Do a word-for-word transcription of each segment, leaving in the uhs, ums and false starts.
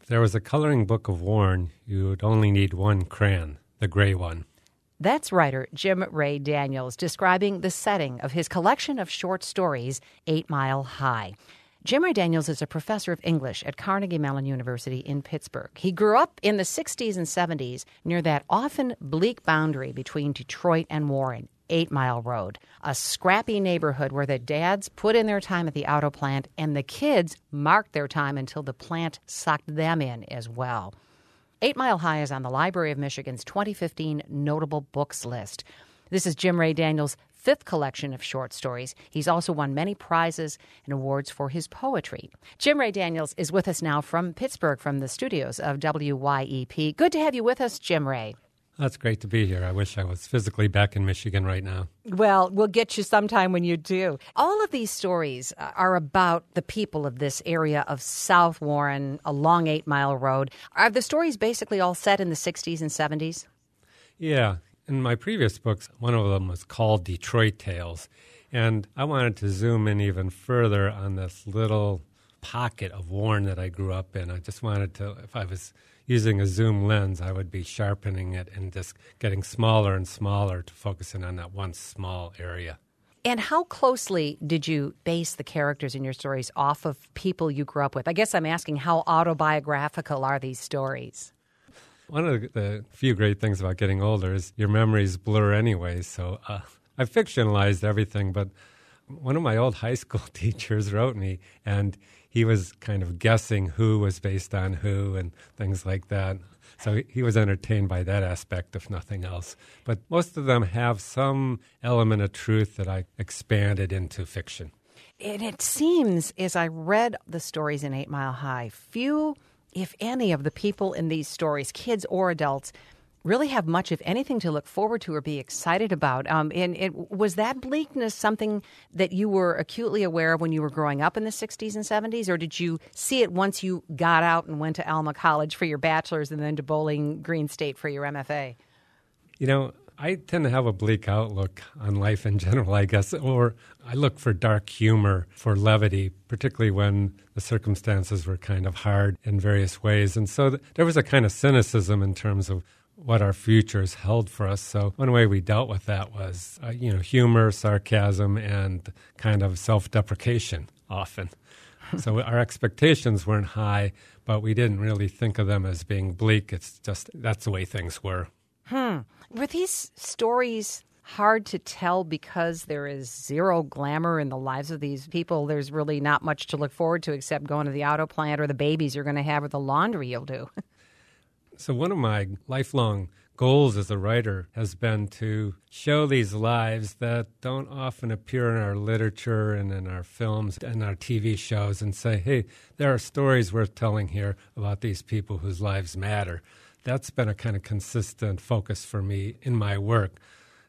If there was a coloring book of Warren, you would only need one crayon, the gray one. That's writer Jim Ray Daniels describing the setting of his collection of short stories, Eight Mile High. Jim Ray Daniels is a professor of English at Carnegie Mellon University in Pittsburgh. He grew up in the sixties and seventies near that often bleak boundary between Detroit and Warren, Eight Mile Road, a scrappy neighborhood where the dads put in their time at the auto plant and the kids marked their time until the plant sucked them in as well. Eight Mile High is on the Library of Michigan's twenty fifteen Notable Books list. This is Jim Ray Daniels' fifth collection of short stories. He's also won many prizes and awards for his poetry. Jim Ray Daniels is with us now from Pittsburgh, from the studios of W Y E P. Good to have you with us, Jim Ray. That's great to be here. I wish I was physically back in Michigan right now. Well, we'll get you sometime when you do. All of these stories are about the people of this area of South Warren, along Eight Mile Road. Are the stories basically all set in the sixties and seventies? Yeah. In my previous books, one of them was called Detroit Tales. And I wanted to zoom in even further on this little pocket of Warren that I grew up in. I just wanted to, if I was using a zoom lens, I would be sharpening it and just getting smaller and smaller to focus in on that one small area. And how closely did you base the characters in your stories off of people you grew up with? I guess I'm asking, how autobiographical are these stories? One of the few great things about getting older is your memories blur anyway. So uh, I fictionalized everything, but one of my old high school teachers wrote me, and he was kind of guessing who was based on who and things like that. So he was entertained by that aspect, if nothing else. But most of them have some element of truth that I expanded into fiction. And it seems, as I read the stories in Eight Mile High, few, if any, of the people in these stories, kids or adults, really have much, if anything, to look forward to or be excited about. Um, and it, was that bleakness something that you were acutely aware of when you were growing up in the sixties and seventies, or did you see it once you got out and went to Alma College for your bachelor's and then to Bowling Green State for your M F A? You know, I tend to have a bleak outlook on life in general, I guess, or I look for dark humor, for levity, particularly when the circumstances were kind of hard in various ways. And so th- there was a kind of cynicism in terms of what our futures held for us. So one way we dealt with that was, uh, you know, humor, sarcasm, and kind of self-deprecation often. So our expectations weren't high, but we didn't really think of them as being bleak. It's just that's the way things were. Hmm. Were these stories hard to tell because there is zero glamour in the lives of these people? There's really not much to look forward to except going to the auto plant or the babies you're going to have or the laundry you'll do. So one of my lifelong goals as a writer has been to show these lives that don't often appear in our literature and in our films and our T V shows, and say, hey, there are stories worth telling here about these people whose lives matter. That's been a kind of consistent focus for me in my work.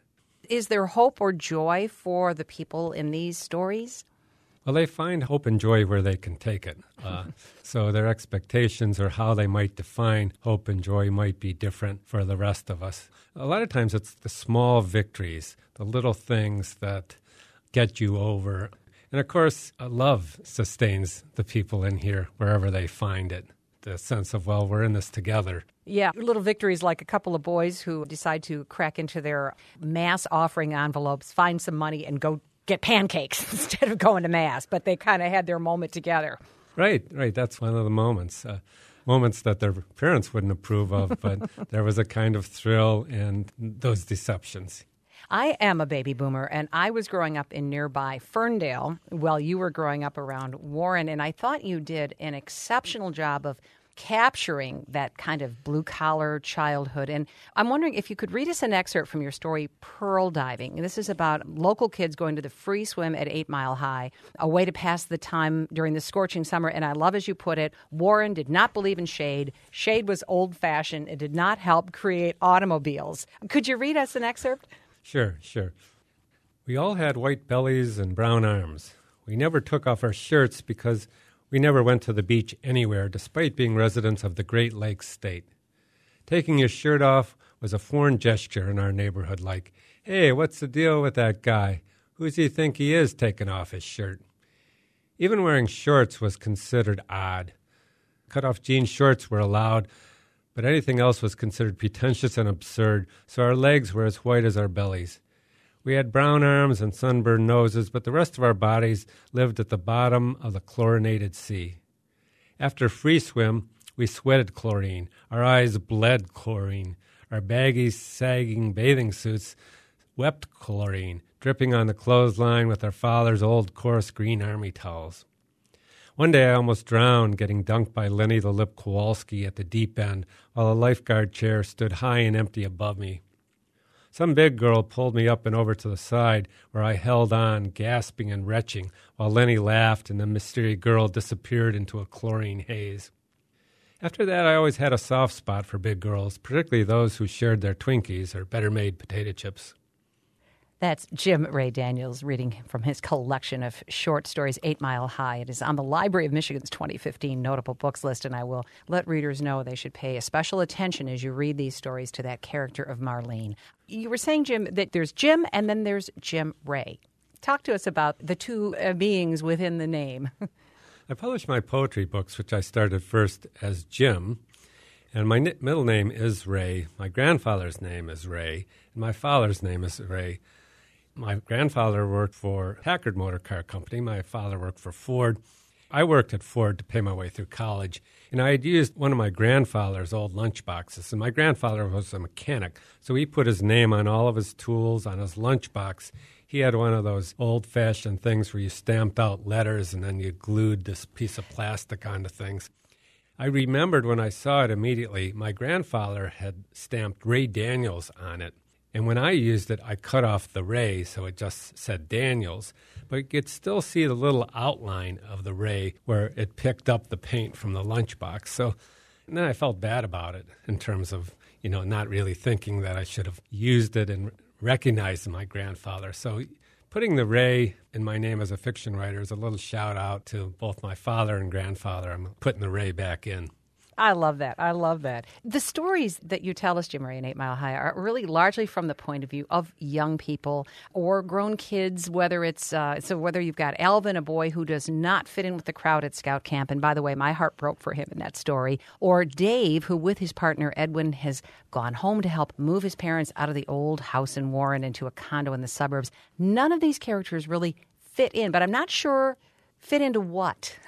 Is there hope or joy for the people in these stories? Well, they find hope and joy where they can take it. Uh, so their expectations or how they might define hope and joy might be different for the rest of us. A lot of times it's the small victories, the little things that get you over. And, of course, uh, love sustains the people in here wherever they find it. The sense of, well, we're in this together. Yeah, little victories like a couple of boys who decide to crack into their mass offering envelopes, find some money, and go get pancakes instead of going to Mass, but they kind of had their moment together. Right, right. That's one of the moments, uh, moments that their parents wouldn't approve of, but there was a kind of thrill in those deceptions. I am a baby boomer, and I was growing up in nearby Ferndale while you were growing up around Warren, and I thought you did an exceptional job of capturing that kind of blue-collar childhood. And I'm wondering if you could read us an excerpt from your story, Pearl Diving. This is about local kids going to the free swim at Eight Mile High, a way to pass the time during the scorching summer. And I love, as you put it, Warren did not believe in shade. Shade was old-fashioned. It did not help create automobiles. Could you read us an excerpt? Sure, sure. We all had white bellies and brown arms. We never took off our shirts because we never went to the beach anywhere, despite being residents of the Great Lakes state. Taking your shirt off was a foreign gesture in our neighborhood, like, hey, what's the deal with that guy? Who does he think he is taking off his shirt? Even wearing shorts was considered odd. Cut-off jean shorts were allowed, but anything else was considered pretentious and absurd, so our legs were as white as our bellies. We had brown arms and sunburned noses, but the rest of our bodies lived at the bottom of the chlorinated sea. After free swim, we sweated chlorine. Our eyes bled chlorine. Our baggy, sagging bathing suits wept chlorine, dripping on the clothesline with our father's old coarse green army towels. One day I almost drowned getting dunked by Lenny the Lip Kowalski at the deep end while a lifeguard chair stood high and empty above me. Some big girl pulled me up and over to the side where I held on, gasping and retching, while Lenny laughed and the mysterious girl disappeared into a chlorine haze. After that, I always had a soft spot for big girls, particularly those who shared their Twinkies or better-made potato chips. That's Jim Ray Daniels reading from his collection of short stories, Eight Mile High. It is on the Library of Michigan's twenty fifteen Notable Books list, and I will let readers know they should pay a special attention as you read these stories to that character of Marlene. You were saying, Jim, that there's Jim and then there's Jim Ray. Talk to us about the two uh, beings within the name. I published my poetry books, which I started first as Jim, and my middle name is Ray. My grandfather's name is Ray, and my father's name is Ray. My grandfather worked for Packard Motor Car Company. My father worked for Ford. I worked at Ford to pay my way through college, and I had used one of my grandfather's old lunch boxes. And my grandfather was a mechanic, so he put his name on all of his tools, on his lunch box. He had one of those old-fashioned things where you stamped out letters and then you glued this piece of plastic onto things. I remembered when I saw it immediately, my grandfather had stamped Ray Daniels on it. And when I used it, I cut off the Ray, so it just said Daniels. But you could still see the little outline of the Ray where it picked up the paint from the lunchbox. So and then I felt bad about it in terms of, you know, not really thinking that I should have used it and recognized my grandfather. So putting the Ray in my name as a fiction writer is a little shout out to both my father and grandfather. I'm putting the Ray back in. I love that. I love that. The stories that you tell us, Jim Ray, in Eight Mile High are really largely from the point of view of young people or grown kids, whether it's, uh, so whether you've got Alvin, a boy who does not fit in with the crowd at Scout Camp, and by the way, my heart broke for him in that story, or Dave, who with his partner Edwin has gone home to help move his parents out of the old house in Warren into a condo in the suburbs. None of these characters really fit in, but I'm not sure fit into what.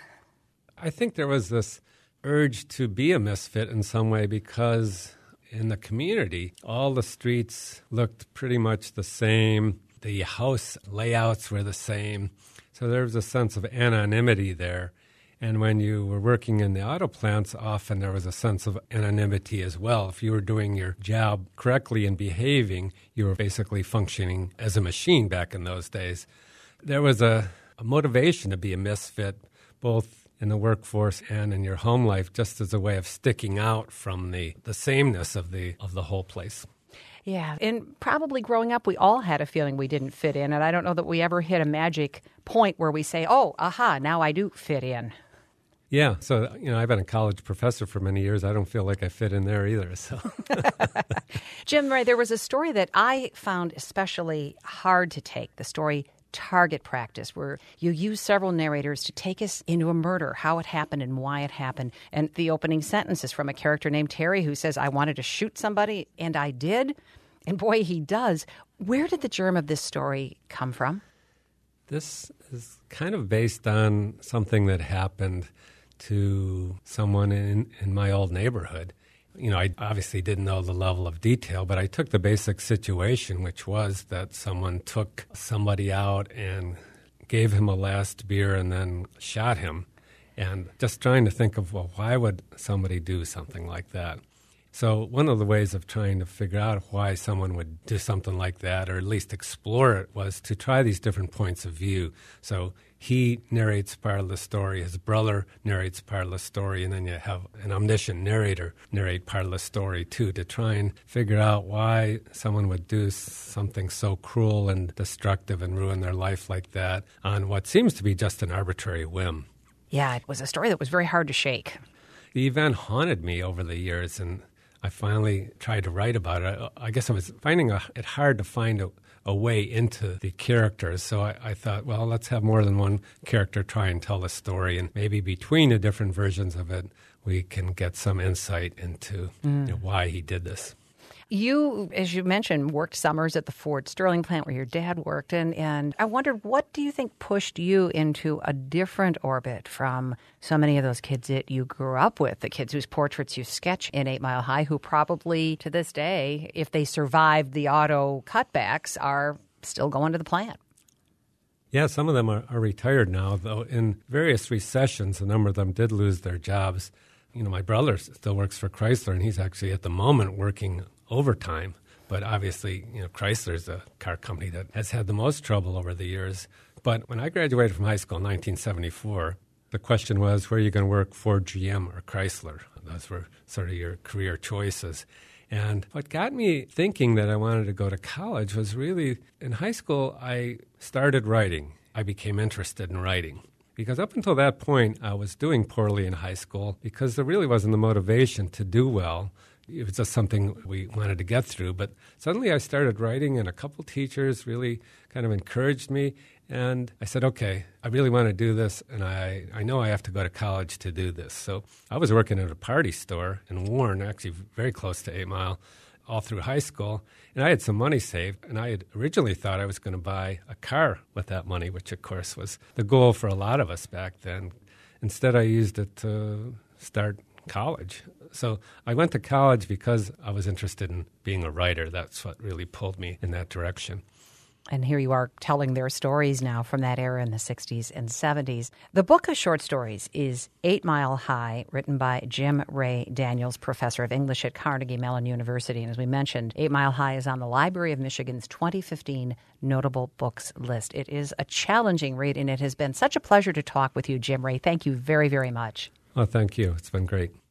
I think there was this urge to be a misfit in some way because in the community, all the streets looked pretty much the same. The house layouts were the same. So there was a sense of anonymity there. And when you were working in the auto plants, often there was a sense of anonymity as well. If you were doing your job correctly and behaving, you were basically functioning as a machine back in those days. There was a, a motivation to be a misfit, both in the workforce and in your home life, just as a way of sticking out from the, the sameness of the of the whole place. Yeah, and probably growing up, we all had a feeling we didn't fit in, and I don't know that we ever hit a magic point where we say, oh, aha, now I do fit in. Yeah, so, you know, I've been a college professor for many years. I don't feel like I fit in there either. So, Jim Ray, there was a story that I found especially hard to take, the story Target Practice, where you use several narrators to take us into a murder, how it happened and why it happened. And the opening sentence is from a character named Terry who says, I wanted to shoot somebody, and I did. And boy, he does. Where did the germ of this story come from? This is kind of based on something that happened to someone in, in my old neighborhood. You know, I obviously didn't know the level of detail, but I took the basic situation, which was that someone took somebody out and gave him a last beer and then shot him. And just trying to think of, well, why would somebody do something like that? So one of the ways of trying to figure out why someone would do something like that, or at least explore it, was to try these different points of view. So he narrates part of the story, his brother narrates part of the story, and then you have an omniscient narrator narrate part of the story too, to try and figure out why someone would do something so cruel and destructive and ruin their life like that on what seems to be just an arbitrary whim. Yeah, it was a story that was very hard to shake. The event haunted me over the years, and I finally tried to write about it. I guess I was finding it hard to find a, a way into the characters. So I, I thought, well, let's have more than one character try and tell the story. And maybe between the different versions of it, we can get some insight into mm. you know, why he did this. You, as you mentioned, worked summers at the Ford Sterling plant where your dad worked, and, and I wondered, what do you think pushed you into a different orbit from so many of those kids that you grew up with, the kids whose portraits you sketch in Eight Mile High, who probably to this day, if they survived the auto cutbacks, are still going to the plant? Yeah, some of them are, are retired now, though in various recessions, a number of them did lose their jobs. You know, my brother still works for Chrysler, and he's actually at the moment working overtime. But obviously, you know, Chrysler's a car company that has had the most trouble over the years. But when I graduated from high school in nineteen seventy-four, the question was, where are you going to work, Ford, G M, or Chrysler? Those were sort of your career choices. And what got me thinking that I wanted to go to college was really, in high school, I started writing. I became interested in writing. Because up until that point, I was doing poorly in high school because there really wasn't the motivation to do well. It was just something we wanted to get through. But suddenly I started writing, and a couple teachers really kind of encouraged me. And I said, okay, I really want to do this, and I, I know I have to go to college to do this. So I was working at a party store in Warren, actually very close to Eight Mile, all through high school. And I had some money saved, and I had originally thought I was going to buy a car with that money, which, of course, was the goal for a lot of us back then. Instead, I used it to start college. So I went to college because I was interested in being a writer. That's what really pulled me in that direction. And here you are telling their stories now from that era in the sixties and seventies. The book of short stories is Eight Mile High, written by Jim Ray Daniels, professor of English at Carnegie Mellon University. And as we mentioned, Eight Mile High is on the Library of Michigan's twenty fifteen Notable Books list. It is a challenging read, and it has been such a pleasure to talk with you, Jim Ray. Thank you very, very much. Oh, thank you. It's been great.